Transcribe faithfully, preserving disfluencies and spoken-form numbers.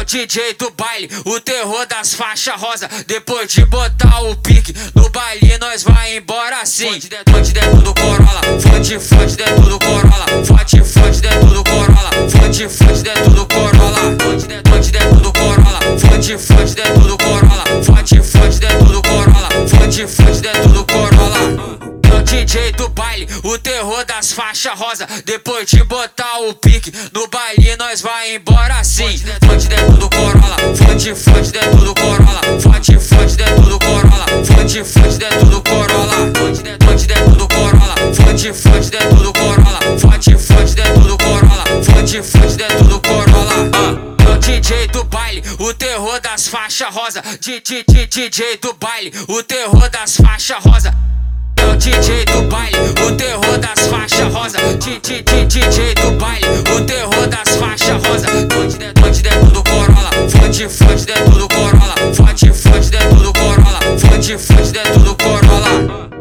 D J do baile, o terror das faixas rosa. Depois de botar o pique no baile, nós vai embora assim. Fonte dentro do Corolla, fonte, fonte dentro do Corolla, fonte, fonte dentro do Corolla, fonte, fonte dentro do Corolla, fonte dentro do Corolla, fonte, fonte dentro do Corolla, fonte, fonte dentro do Corolla, fonte, fonte dentro do Corolla. D J do baile, o terror das faixas rosa. Depois de botar o pique no baile, nós vai embora assim. Fonte dentro do Corolla, fonte, fonte dentro do Corolla, fonte, fonte dentro do Corolla, fonte, fonte dentro do Corolla, fonte dentro do Corolla, fonte, fonte dentro do Corolla, fonte, fonte dentro do Corolla, fonte, fonte dentro do Corolla. D J do baile, o terror das faixas rosa. D J do baile, o terror das faixas rosa. D J do baile, o terror das faixas rosa. D J do baile, o terror das faixas rosa. Fonte dentro do Corolla, fonte, fonte dentro do Corolla, fonte, fonte dentro do Corolla, fonte, fonte dentro do Corolla.